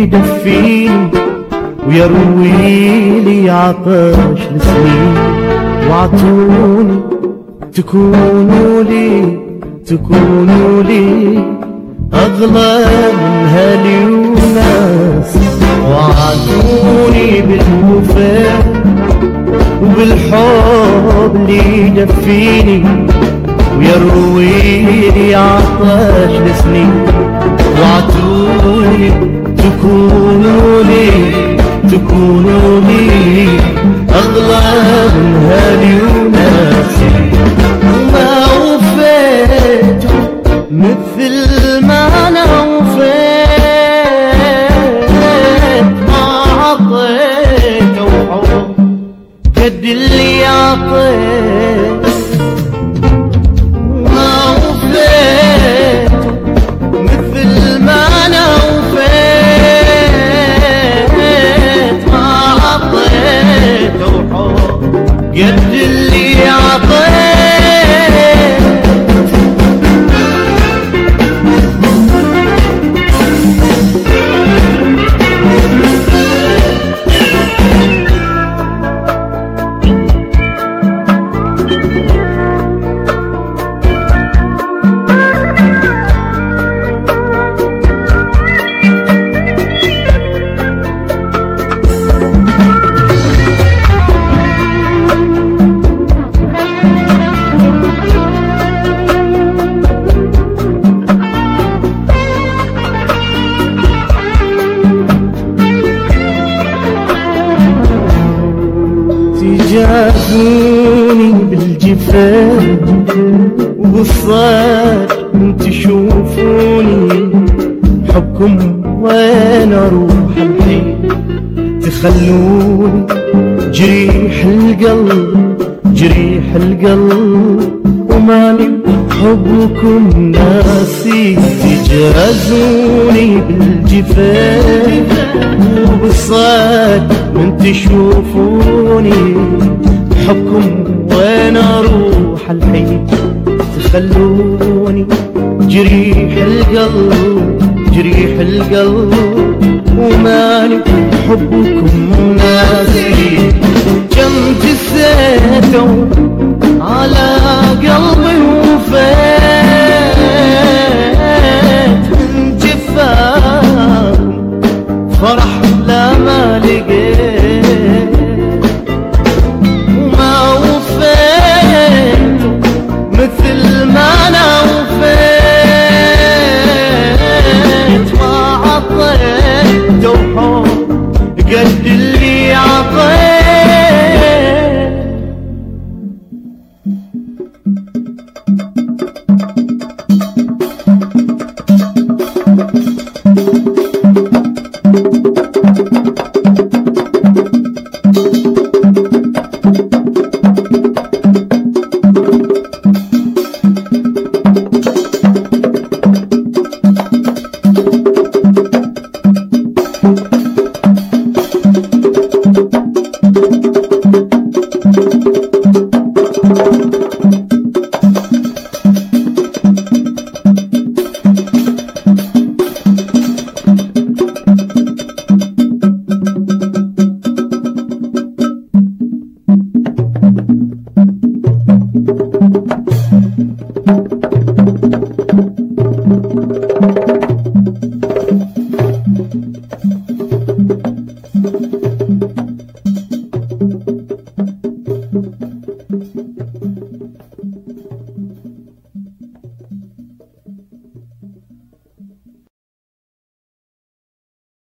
يدفيني ويروي لي عطش السنين. واعطوني تكونوا لي أغلى من هالي وناس. وعدوني بالوفاء وبالحب اللي يدفيني ويروي لي عطش السنين. وعدوني تكونوا لي أغلى من هالي وناسي. وما وفيت مثل ما أنا وفيت، ما عطيت وحب قد اللي عطيت. ما وفيت مثل ما أنا قد اللي عطيت. جابوني بالجفاف وبالصاد تشوفوني حبكم وين اروح الحين. تخلوني جريح القلب وماني حبكم ناسي. تجازوني بالجفاف وبالصاد تشوفوني حبكم وين اروح الحين. تخلوني جريح القلب وماني حبكم ناسي. كم جسيتوا على قلبي وفات من جفاكم فرح لا ما لقيت. وما وفيت مثل